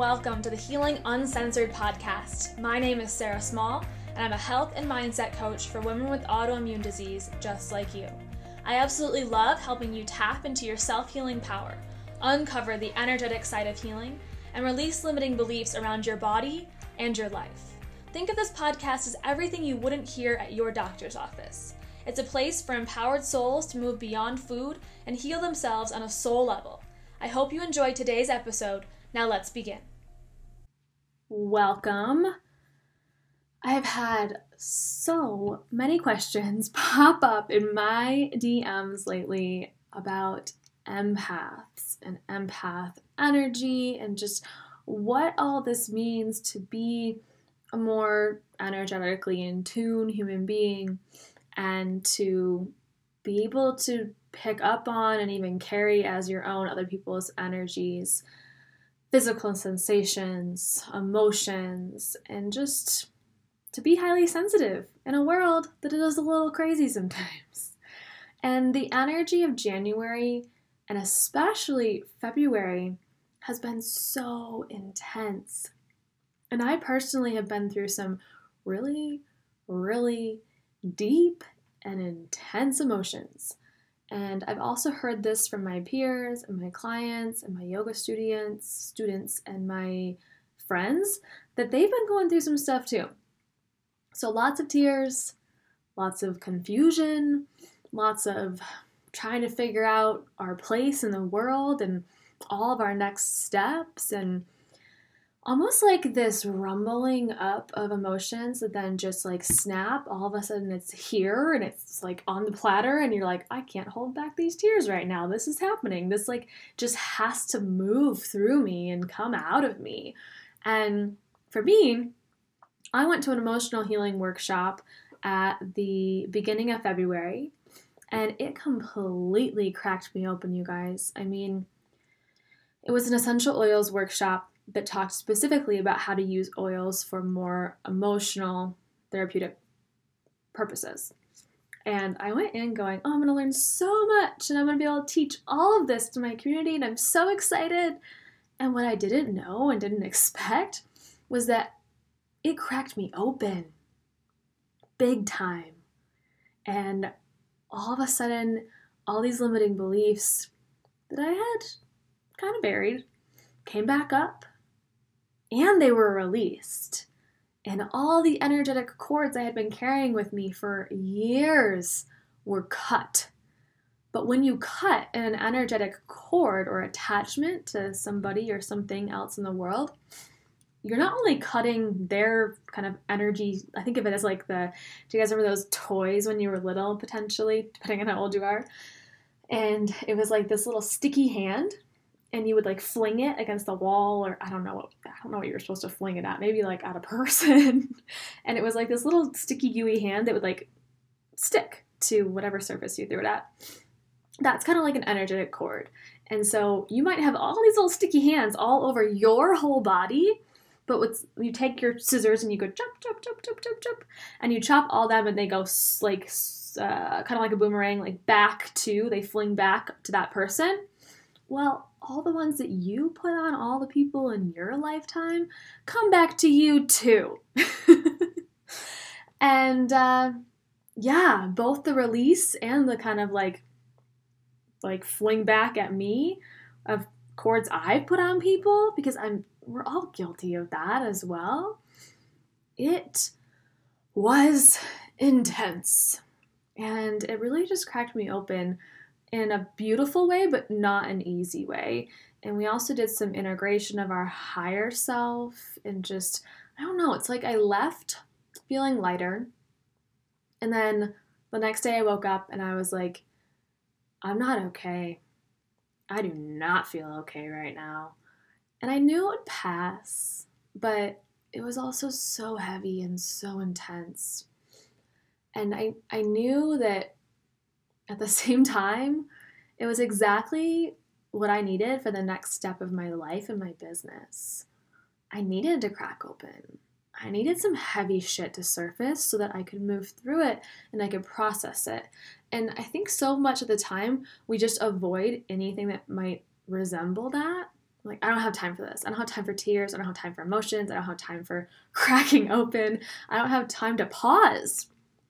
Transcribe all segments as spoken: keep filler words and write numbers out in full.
welcome to the Healing Uncensored podcast. My name is Sarah Small, and I'm a health and mindset coach for women with autoimmune disease just like you. I absolutely love helping you tap into your self-healing power, uncover the energetic side of healing, and release limiting beliefs around your body and your life. Think of this podcast as everything you wouldn't hear at your doctor's office. It's a place for empowered souls to move beyond food and heal themselves on a soul level. I hope you enjoyed today's episode. Now let's begin. Welcome. I have had so many questions pop up in my D Ms lately about empaths and empath energy and just what all this means to be a more energetically in tune human being and to be able to pick up on and even carry as your own other people's energies, physical sensations, emotions, and just to be highly sensitive in a world that is a little crazy sometimes. And the energy of January, and especially February, has been so intense. And I personally have been through some really, really deep and intense emotions. And I've also heard this from my peers and my clients and my yoga students, students and my friends that they've been going through some stuff too. So lots of tears, lots of confusion, lots of trying to figure out our place in the world and all of our next steps, and almost like this rumbling up of emotions that then just like snap, all of a sudden it's here and it's like on the platter and you're like, I can't hold back these tears right now. This is happening. This like just has to move through me and come out of me. And for me, I went to an emotional healing workshop at the beginning of February and it completely cracked me open, you guys. I mean, it was an essential oils workshop that talked specifically about how to use oils for more emotional therapeutic purposes. And I went in going, oh, I'm going to learn so much and I'm going to be able to teach all of this to my community and I'm so excited. And what I didn't know and didn't expect was that it cracked me open big time. And all of a sudden, all these limiting beliefs that I had kind of buried came back up. And they were released. And all the energetic cords I had been carrying with me for years were cut. But when you cut an energetic cord or attachment to somebody or something else in the world, you're not only cutting their kind of energy. I think of it as like the, do you guys remember those toys when you were little, potentially, depending on how old you are? And it was like this little sticky hand. And you would like fling it against the wall, or I don't know what I don't know what you were supposed to fling it at. Maybe like at a person. And it was like this little sticky gooey hand that would like stick to whatever surface you threw it at. That's kind of like an energetic cord. And so you might have all these little sticky hands all over your whole body, but what's, you take your scissors and you go chop, chop, chop, chop, chop, chop, and you chop all them and they go like uh, kind of like a boomerang, like back to, they fling back to that person. Well, all the ones that you put on all the people in your lifetime come back to you too. And uh, yeah, both the release and the kind of like like fling back at me of cords I've put on people, because I'm we're all guilty of that as well. It was intense. And it really just cracked me open in a beautiful way, but not an easy way. And we also did some integration of our higher self and just, I don't know, it's like I left feeling lighter. And then the next day I woke up and I was like, I'm not okay. I do not feel okay right now. And I knew it would pass, but it was also so heavy and so intense. And I, I knew that at the same time, it was exactly what I needed for the next step of my life and my business. I needed to crack open. I needed some heavy shit to surface so that I could move through it and I could process it. And I think so much of the time we just avoid anything that might resemble that. like, I don't have time for this. I don't have time for tears. I don't have time for emotions. I don't have time for cracking open. I don't have time to pause.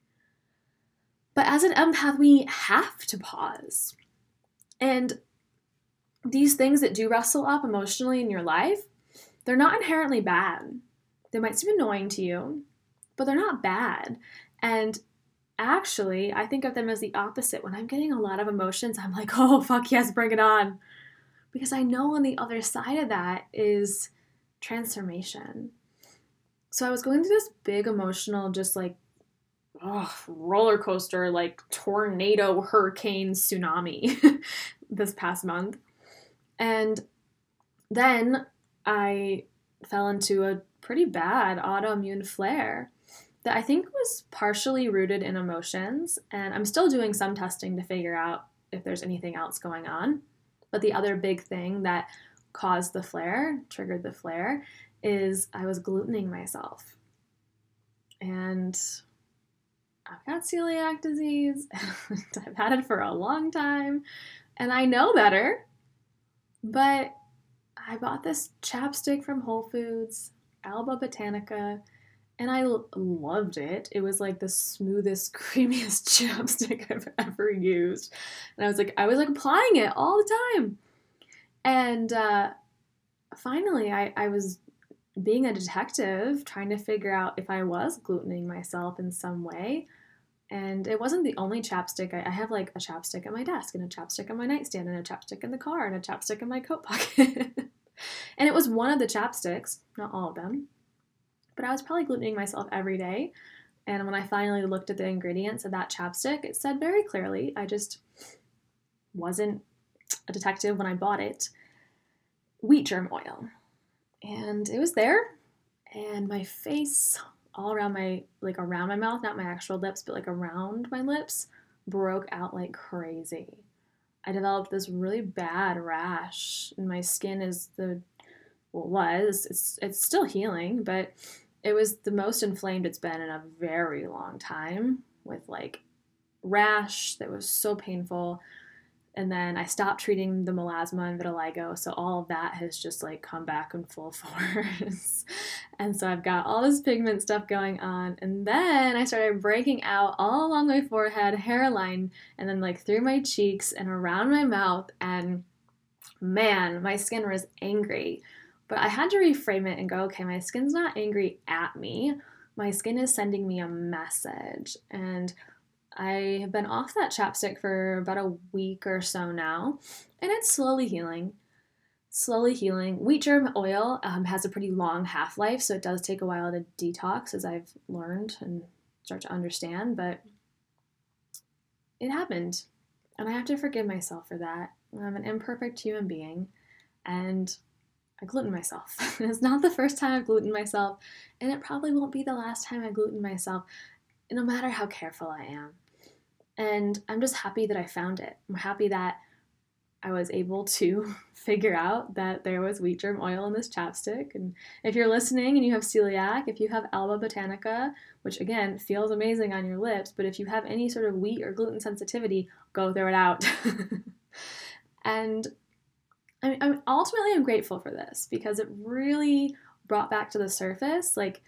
But as an empath, we have to pause. And these things that do wrestle up emotionally in your life, they're not inherently bad. They might seem annoying to you, but they're not bad. And actually, I think of them as the opposite. When I'm getting a lot of emotions, I'm like, oh, fuck yes, bring it on. Because I know on the other side of that is transformation. So I was going through this big emotional, just like, oh, roller coaster, like tornado, hurricane, tsunami this past month. And then I fell into a pretty bad autoimmune flare that I think was partially rooted in emotions. And I'm still doing some testing to figure out if there's anything else going on. But the other big thing that caused the flare, triggered the flare, is I was glutening myself. And I've got celiac disease. I've had it for a long time. And I know better. But I bought this chapstick from Whole Foods, Alba Botanica, and I l- loved it. It was like the smoothest, creamiest chapstick I've ever used. And I was like, I was like applying it all the time. And uh, finally, I, I was being a detective, trying to figure out if I was glutening myself in some way. And it wasn't the only chapstick. I, I have like a chapstick at my desk and a chapstick on my nightstand and a chapstick in the car and a chapstick in my coat pocket. And it was one of the chapsticks, not all of them. But I was probably glutening myself every day. And when I finally looked at the ingredients of that chapstick, it said very clearly, I just wasn't a detective when I bought it, wheat germ oil. And it was there. And my face, all around my, like around my mouth, not my actual lips, but like around my lips, broke out like crazy. I developed this really bad rash, and my skin is the, well, was, it's, it's still healing, but it was the most inflamed it's been in a very long time, with like rash that was so painful. And then I stopped treating the melasma and vitiligo, so all of that has just like come back in full force. And so I've got all this pigment stuff going on. And then I started breaking out all along my forehead, hairline, and then like through my cheeks and around my mouth. And man, my skin was angry. But I had to reframe it and go, okay, my skin's not angry at me. My skin is sending me a message. And I have been off that chapstick for about a week or so now, and it's slowly healing. Slowly healing. Wheat germ oil um, has a pretty long half-life, so it does take a while to detox, as I've learned and start to understand, but it happened, and I have to forgive myself for that. I'm an imperfect human being, and I gluten myself. It's not the first time I've glutened myself, and it probably won't be the last time I gluten myself, no matter how careful I am. And I'm just happy that I found it. I'm happy that I was able to figure out that there was wheat germ oil in this chapstick. And if you're listening and you have celiac, if you have Alba Botanica, which again feels amazing on your lips, but if you have any sort of wheat or gluten sensitivity, go throw it out. And I mean, I'm ultimately I'm grateful for this, because it really brought back to the surface, like,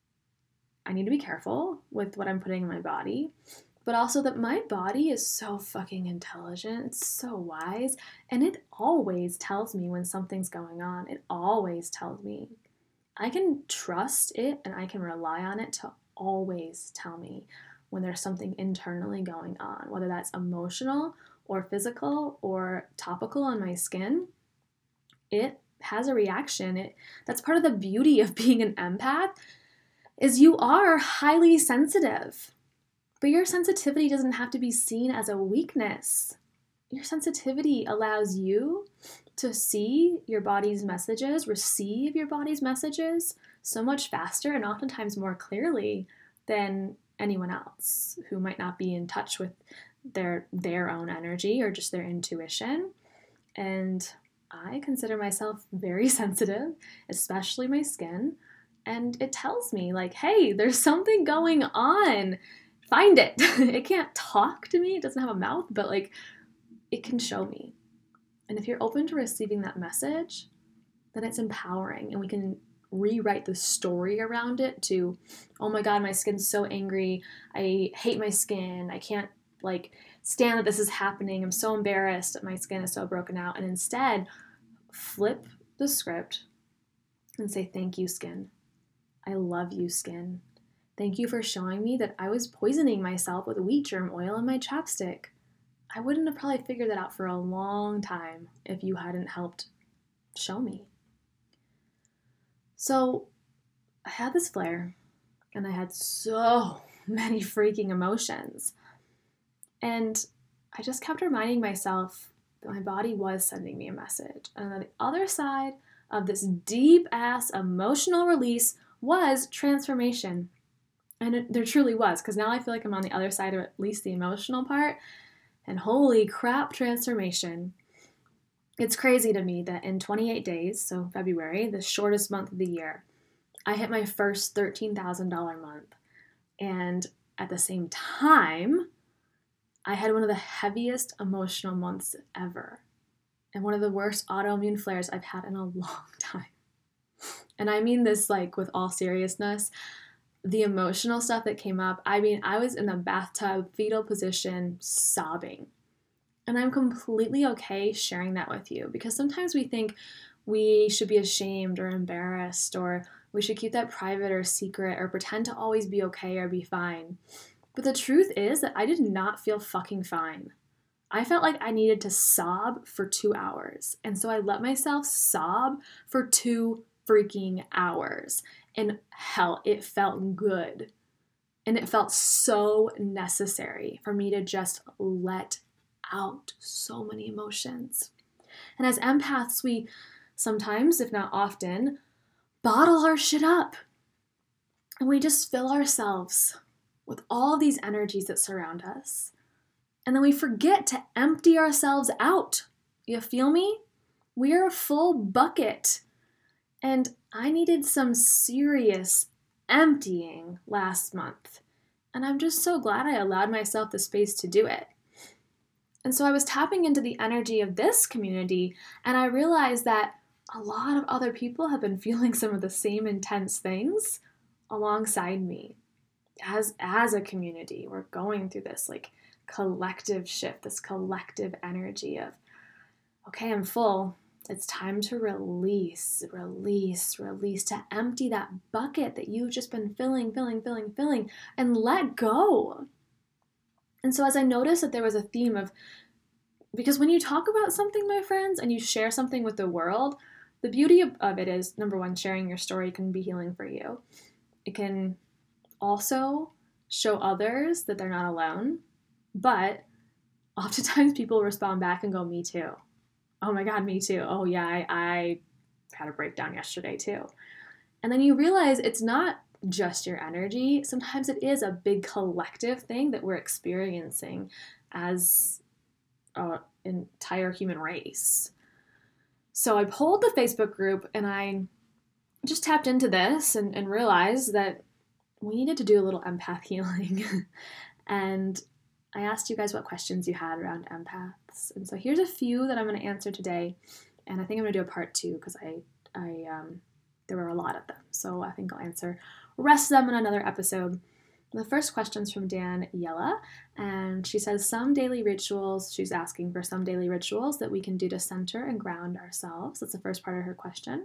I need to be careful with what I'm putting in my body, but also that my body is so fucking intelligent. It's so wise. And it always tells me when something's going on. It always tells me. I can trust it and I can rely on it to always tell me when there's something internally going on, whether that's emotional or physical or topical on my skin. It has a reaction. It that's part of the beauty of being an empath, is you are highly sensitive, but your sensitivity doesn't have to be seen as a weakness. Your sensitivity allows you to see your body's messages, receive your body's messages so much faster and oftentimes more clearly than anyone else who might not be in touch with their their own energy or just their intuition. And I consider myself very sensitive, especially my skin. And it tells me, like, hey, there's something going on. Find it. It can't talk to me. It doesn't have a mouth, but, like, it can show me. And if you're open to receiving that message, then it's empowering, and we can rewrite the story around it to, oh my God, my skin's so angry. I hate my skin. I can't like stand that this is happening. I'm so embarrassed that my skin is so broken out. And instead, flip the script and say, thank you, skin. I love you, skin. Thank you for showing me that I was poisoning myself with wheat germ oil in my chapstick. I wouldn't have probably figured that out for a long time if you hadn't helped show me. So I had this flare, and I had so many freaking emotions. And I just kept reminding myself that my body was sending me a message. And on the other side of this deep-ass emotional release was transformation. And it, there truly was, because now I feel like I'm on the other side of at least the emotional part. And holy crap, transformation. It's crazy to me that in twenty-eight days, so February, the shortest month of the year, I hit my first thirteen thousand dollars month. And at the same time, I had one of the heaviest emotional months ever. And one of the worst autoimmune flares I've had in a long time. And I mean this like with all seriousness. The emotional stuff that came up, I mean, I was in the bathtub, fetal position, sobbing. And I'm completely okay sharing that with you, because sometimes we think we should be ashamed or embarrassed, or we should keep that private or secret, or pretend to always be okay or be fine. But the truth is that I did not feel fucking fine. I felt like I needed to sob for two hours. And so I let myself sob for two freaking hours. And hell, it felt good. And it felt so necessary for me to just let out so many emotions. And as empaths, we sometimes, if not often, bottle our shit up. And we just fill ourselves with all these energies that surround us. And then we forget to empty ourselves out. You feel me? We are a full bucket. And I needed some serious emptying last month. And I'm just so glad I allowed myself the space to do it. And so I was tapping into the energy of this community, and I realized that a lot of other people have been feeling some of the same intense things alongside me. As, as a community, we're going through this like collective shift, this collective energy of, okay, I'm full. It's time to release, release, release, to empty that bucket that you've just been filling, filling, filling, filling, and let go. And so as I noticed that there was a theme of, because when you talk about something, my friends, and you share something with the world, the beauty of, of it is, number one, sharing your story can be healing for you. It can also show others that they're not alone, but oftentimes people respond back and go, me too. Oh my God, me too. Oh yeah, I, I had a breakdown yesterday too. And then you realize it's not just your energy. Sometimes it is a big collective thing that we're experiencing as an entire human race. So I pulled the Facebook group and I just tapped into this and, and realized that we needed to do a little empath healing. And I asked you guys what questions you had around empaths. And so here's a few that I'm going to answer today. And I think I'm going to do a part two because I, I, um, there were a lot of them. So I think I'll answer the rest of them in another episode. The first question's from Daniela, and she says some daily rituals, she's asking for some daily rituals that we can do to center and ground ourselves. That's the first part of her question.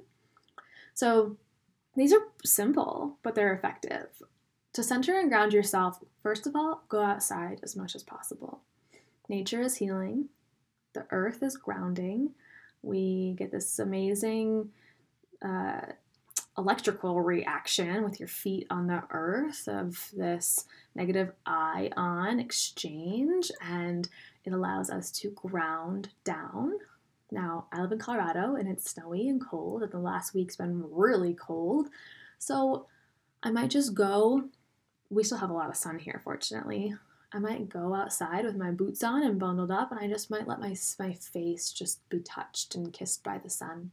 So these are simple, but they're effective. To center and ground yourself, first of all, go outside as much as possible. Nature is healing. The earth is grounding. We get this amazing uh, electrical reaction with your feet on the earth of this negative ion exchange, and it allows us to ground down. Now, I live in Colorado, and it's snowy and cold, and the last week's been really cold, so I might just go, we still have a lot of sun here, fortunately. I might go outside with my boots on and bundled up, and I just might let my, my face just be touched and kissed by the sun.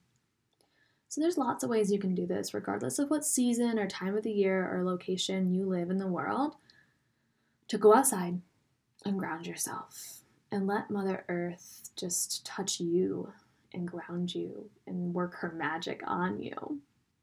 So there's lots of ways you can do this, regardless of what season or time of the year or location you live in the world, to go outside and ground yourself and let Mother Earth just touch you and ground you and work her magic on you.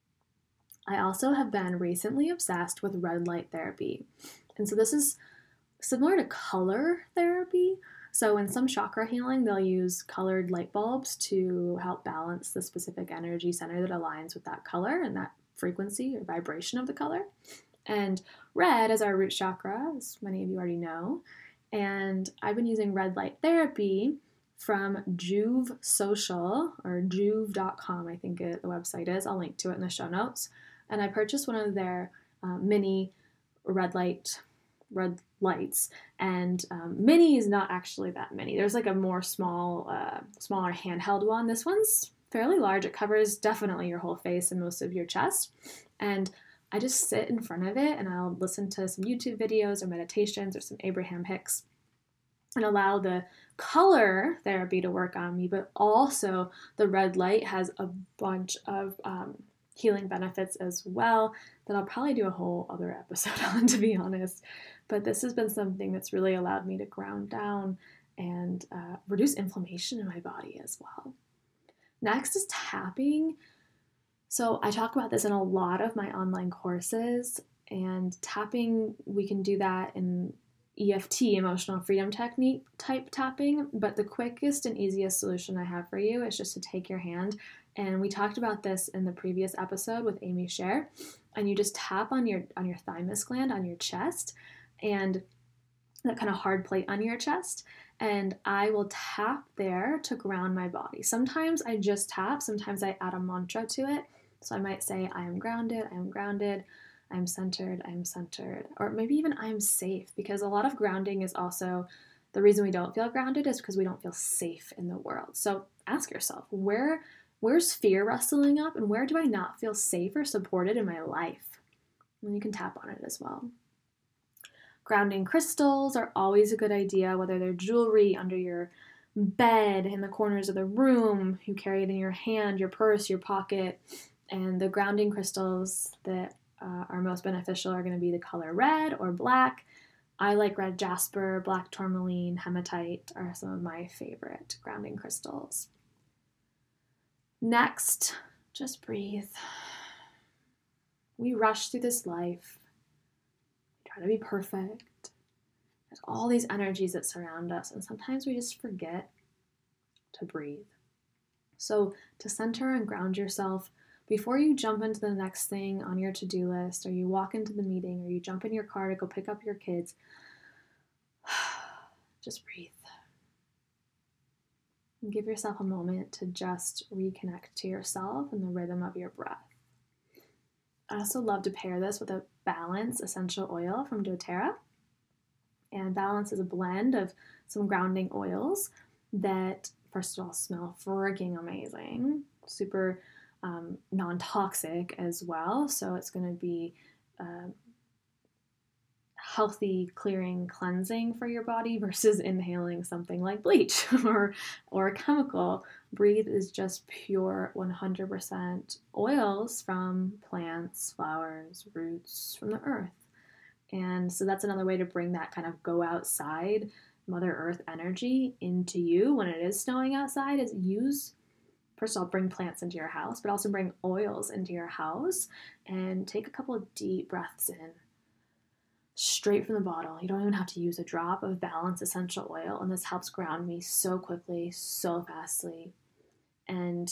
I also have been recently obsessed with red light therapy. And so this is similar to color therapy. So in some chakra healing, they'll use colored light bulbs to help balance the specific energy center that aligns with that color and that frequency or vibration of the color. And red is our root chakra, as many of you already know. And I've been using red light therapy from Joovv Social, or joovv dot com, I think it, the website is. I'll link to it in the show notes. And I purchased one of their uh, mini red light red lights, and um, mini is not actually that mini. There's like a more small, uh, smaller handheld one. This one's fairly large. It covers definitely your whole face and most of your chest. And I just sit in front of it and I'll listen to some YouTube videos or meditations or some Abraham Hicks and allow the color therapy to work on me, but also the red light has a bunch of um, healing benefits as well that I'll probably do a whole other episode on, to be honest. But this has been something that's really allowed me to ground down and uh, reduce inflammation in my body as well. Next is tapping. So I talk about this in a lot of my online courses, and tapping, we can do that in E F T, emotional freedom technique type tapping, but the quickest and easiest solution I have for you is just to take your hand, and we talked about this in the previous episode with Amy Scher, and you just tap on your on your thymus gland on your chest, and that kind of hard plate on your chest, and I will tap there to ground my body. Sometimes I just tap, sometimes I add a mantra to it, so I might say, I am grounded, I am grounded, I'm centered, I'm centered, or maybe even I'm safe, because a lot of grounding is also, the reason we don't feel grounded is because we don't feel safe in the world. So ask yourself, where, where's fear rustling up, and where do I not feel safe or supported in my life? And you can tap on it as well. Grounding crystals are always a good idea, whether they're jewelry under your bed, in the corners of the room, you carry it in your hand, your purse, your pocket, and the grounding crystals that Uh, are most beneficial are going to be the color red or black. I like red jasper, black tourmaline, hematite are some of my favorite grounding crystals. Next, just breathe. We rush through this life, we try to be perfect. There's all these energies that surround us, and sometimes we just forget to breathe. So to center and ground yourself, before you jump into the next thing on your to-do list, or you walk into the meeting, or you jump in your car to go pick up your kids, just breathe. And give yourself a moment to just reconnect to yourself and the rhythm of your breath. I also love to pair this with a Balance essential oil from doTERRA. And Balance is a blend of some grounding oils that, first of all, smell freaking amazing. Super Um, non-toxic as well, so it's going to be uh, healthy, clearing, cleansing for your body versus inhaling something like bleach or or a chemical. Breathe is just pure one hundred percent oils from plants, flowers, roots, from the earth. And so that's another way to bring that kind of go outside Mother Earth energy into you when it is snowing outside, is use First of all, bring plants into your house, but also bring oils into your house, and take a couple of deep breaths in, straight from the bottle. You don't even have to use a drop of Balance essential oil, and this helps ground me so quickly, so fastly. And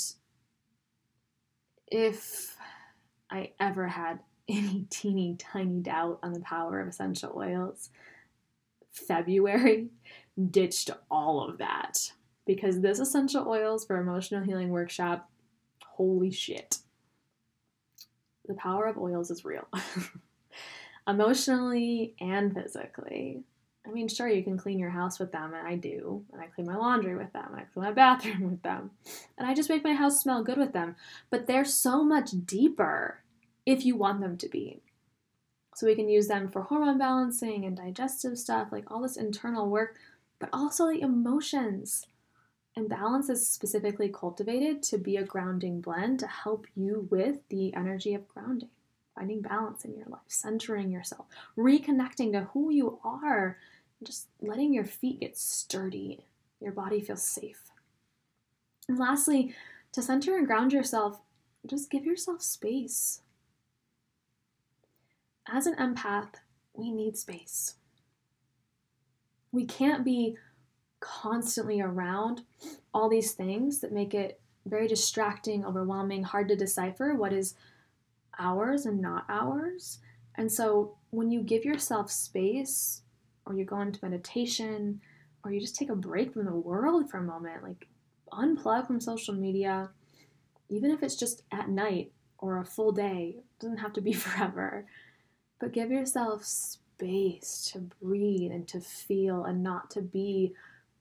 if I ever had any teeny tiny doubt on the power of essential oils, February ditched all of that. Because this Essential Oils for Emotional Healing Workshop, holy shit. The power of oils is real. Emotionally and physically. I mean, sure, you can clean your house with them, and I do. And I clean my laundry with them, and I clean my bathroom with them. And I just make my house smell good with them. But they're so much deeper if you want them to be. So we can use them for hormone balancing and digestive stuff, like all this internal work, but also the emotions. And Balance is specifically cultivated to be a grounding blend to help you with the energy of grounding, finding balance in your life, centering yourself, reconnecting to who you are, and just letting your feet get sturdy, your body feel safe. And lastly, to center and ground yourself, just give yourself space. As an empath, we need space. We can't be constantly around all these things that make it very distracting, overwhelming, hard to decipher what is ours and not ours. And so when you give yourself space, or you go into meditation, or you just take a break from the world for a moment, like unplug from social media, even if it's just at night or a full day, it doesn't have to be forever, but give yourself space to breathe and to feel and not to be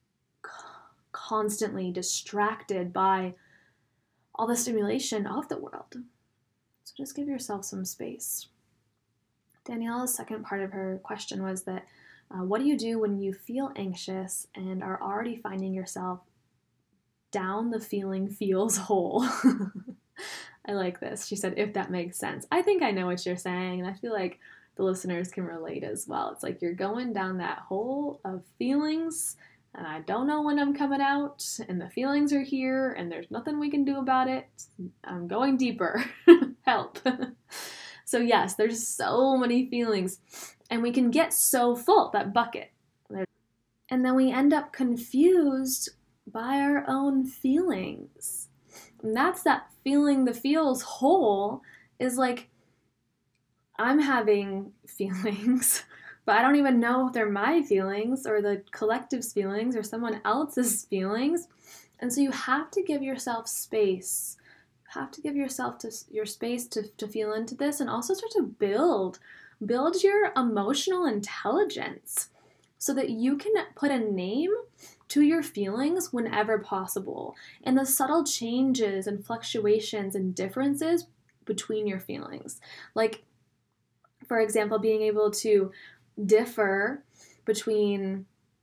constantly distracted by all the stimulation of the world. So just give yourself some space. Daniela's second part of her question was that, uh, what do you do when you feel anxious and are already finding yourself down the feeling feels hole? I like this. She said, if that makes sense. I think I know what you're saying, and I feel like the listeners can relate as well. It's like you're going down that hole of feelings, and I don't know when I'm coming out, and the feelings are here, and there's nothing we can do about it. I'm going deeper. Help. So yes, there's so many feelings, and we can get so full, that bucket. And then we end up confused by our own feelings. And that's that feeling the feels hole is like, I'm having feelings, but I don't even know if they're my feelings or the collective's feelings or someone else's feelings. And so you have to give yourself space. You have to give yourself to your space to, to feel into this, and also start to build, build your emotional intelligence so that you can put a name to your feelings whenever possible, and the subtle changes and fluctuations and differences between your feelings. Like, for example, being able to differ between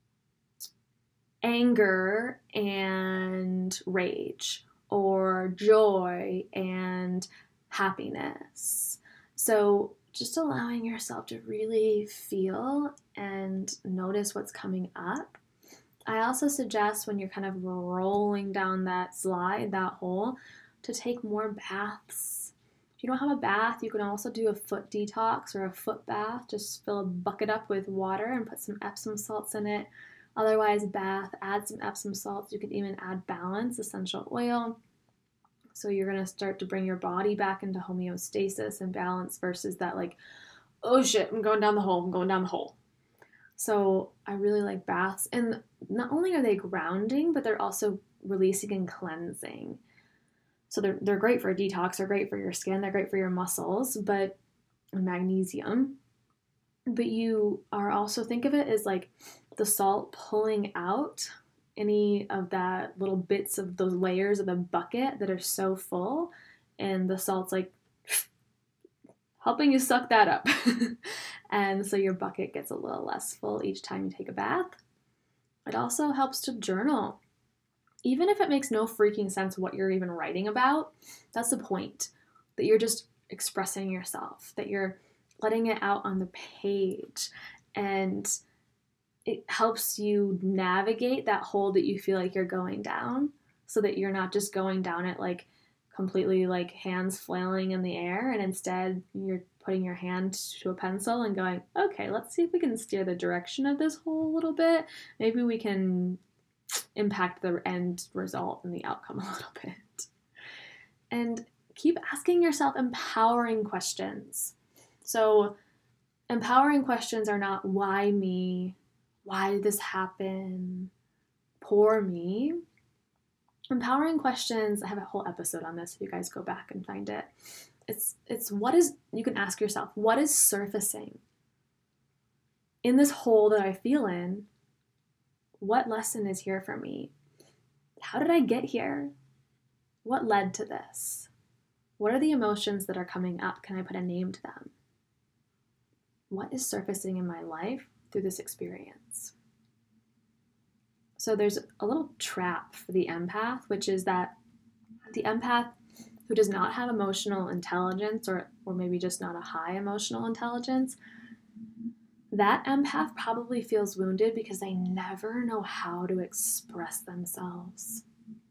anger and rage, or joy and happiness. So just allowing yourself to really feel and notice what's coming up. I also suggest when you're kind of rolling down that slide, that hole, to take more baths. If you don't have a bath, you can also do a foot detox or a foot bath. Just fill a bucket up with water and put some Epsom salts in it. Otherwise, bath, add some Epsom salts. You can even add Balance essential oil. So you're going to start to bring your body back into homeostasis and balance versus that like, oh shit, I'm going down the hole, I'm going down the hole. So I really like baths. And not only are they grounding, but they're also releasing and cleansing. So they're, they're great for a detox, they're great for your skin, they're great for your muscles, but magnesium. But you are also, think of it as like the salt pulling out any of that little bits of those layers of the bucket that are so full, and the salt's like helping you suck that up. And so your bucket gets a little less full each time you take a bath. It also helps to journal. Even if it makes no freaking sense what you're even writing about, that's the point. That you're just expressing yourself, that you're letting it out on the page, and it helps you navigate that hole that you feel like you're going down, so that you're not just going down it like completely like hands flailing in the air, and instead you're putting your hand to a pencil and going, okay, let's see if we can steer the direction of this hole a little bit. Maybe we can impact the end result and the outcome a little bit. And keep asking yourself empowering questions. So empowering questions are not why me, why did this happen, poor me. Empowering questions, I have a whole episode on this if you guys go back and find it. It's it's what is, you can ask yourself, what is surfacing in this hole that I feel in? What lesson is here for me? How did I get here? What led to this? What are the emotions that are coming up? Can I put a name to them? What is surfacing in my life through this experience? So there's a little trap for the empath, which is that the empath who does not have emotional intelligence, or, or maybe just not a high emotional intelligence, that empath probably feels wounded because they never know how to express themselves.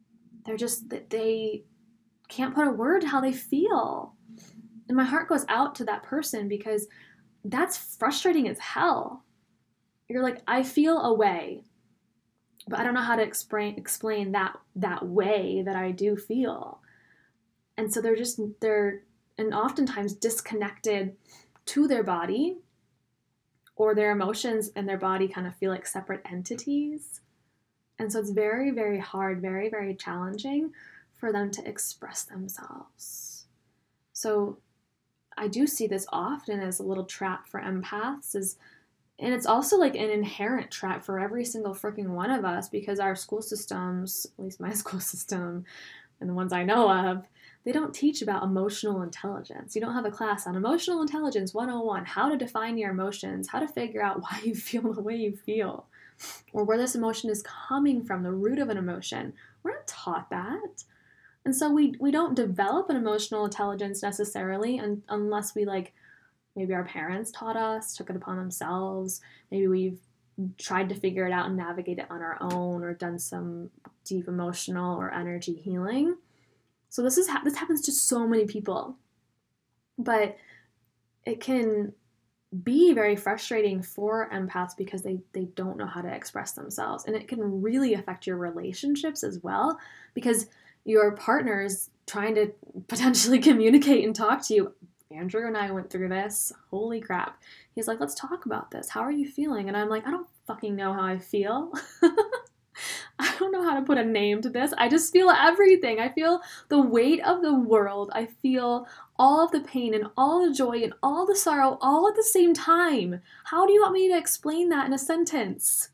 they're just, they can't put a word to how they feel. And my heart goes out to that person because that's frustrating as hell. You're like, I feel a way, but I don't know how to explain explain that that way that I do feel. And so they're just, they're, and oftentimes disconnected to their body, or their emotions and their body kind of feel like separate entities. And so it's very, very hard, very, very challenging for them to express themselves. So I do see this often as a little trap for empaths, is, and it's also like an inherent trap for every single freaking one of us, because our school systems, at least my school system and the ones I know of, they don't teach about emotional intelligence. You don't have a class on emotional intelligence one oh one, how to define your emotions, how to figure out why you feel the way you feel, or where this emotion is coming from, the root of an emotion. We're not taught that. And so we we don't develop an emotional intelligence necessarily un- unless we, like, maybe our parents taught us, took it upon themselves. Maybe we've tried to figure it out and navigate it on our own, or done some deep emotional or energy healing. So this is ha- this happens to so many people, but it can be very frustrating for empaths because they, they don't know how to express themselves. And it can really affect your relationships as well, because your partner's trying to potentially communicate and talk to you. Andrew and I went through this. Holy crap. He's like, let's talk about this. How are you feeling? And I'm like, I don't fucking know how I feel. I don't know how to put a name to this. I just feel everything. I feel the weight of the world. I feel all of the pain and all the joy and all the sorrow all at the same time. How do you want me to explain that in a sentence?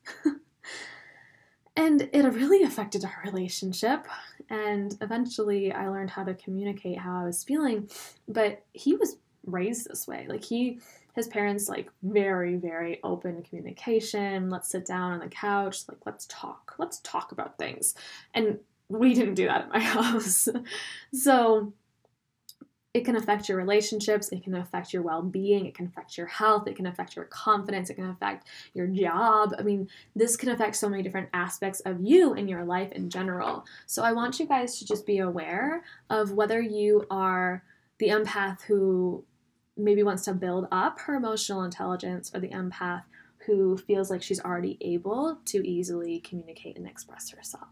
And it really affected our relationship. And eventually I learned how to communicate how I was feeling. But he was raised this way. Like he, his parents, like, very, very open communication. Let's sit down on the couch. Like, let's talk. Let's talk about things. And we didn't do that at my house. So it can affect your relationships. It can affect your well-being. It can affect your health. It can affect your confidence. It can affect your job. I mean, this can affect so many different aspects of you and your life in general. So I want you guys to just be aware of whether you are the empath who maybe wants to build up her emotional intelligence, or the empath who feels like she's already able to easily communicate and express herself.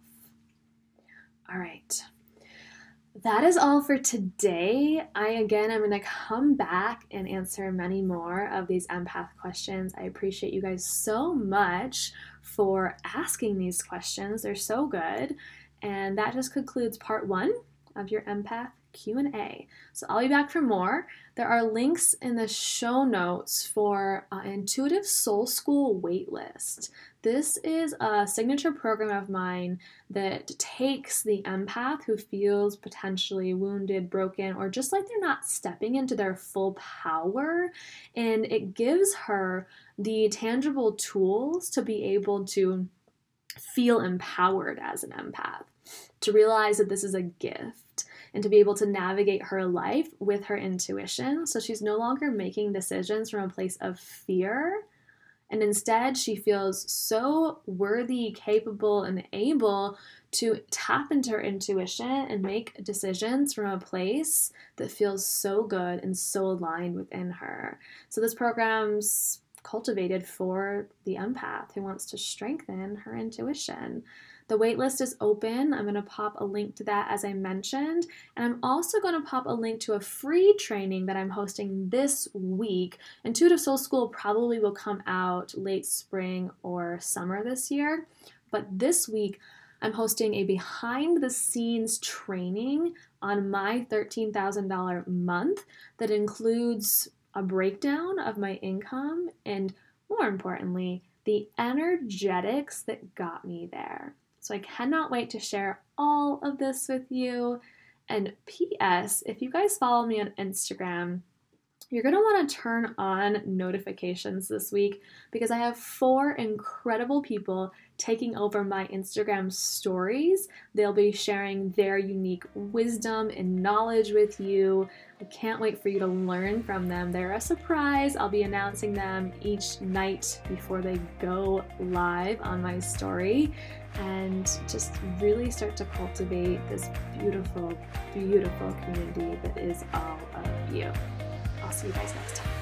All right. That is all for today. I, again, I'm going to come back and answer many more of these empath questions. I appreciate you guys so much for asking these questions. They're so good. And that just concludes part one of your empath Q and A. So I'll be back for more. There are links in the show notes for uh, Intuitive Soul School waitlist. This is a signature program of mine that takes the empath who feels potentially wounded, broken, or just like they're not stepping into their full power, and it gives her the tangible tools to be able to feel empowered as an empath, to realize that this is a gift, and to be able to navigate her life with her intuition. So she's no longer making decisions from a place of fear, and instead she feels so worthy, capable, and able to tap into her intuition and make decisions from a place that feels so good and so aligned within her. So this program's cultivated for the empath who wants to strengthen her intuition. The waitlist is open. I'm going to pop a link to that, as I mentioned. And I'm also going to pop a link to a free training that I'm hosting this week. Intuitive Soul School probably will come out late spring or summer this year. But this week, I'm hosting a behind-the-scenes training on my thirteen thousand dollars month that includes a breakdown of my income and, more importantly, the energetics that got me there. So I cannot wait to share all of this with you. And P S, if you guys follow me on Instagram, you're going to want to turn on notifications this week, because I have four incredible people taking over my Instagram stories. They'll be sharing their unique wisdom and knowledge with you. I can't wait for you to learn from them. They're a surprise. I'll be announcing them each night before they go live on my story, and just really start to cultivate this beautiful, beautiful community that is all of you. I'll see you guys next time.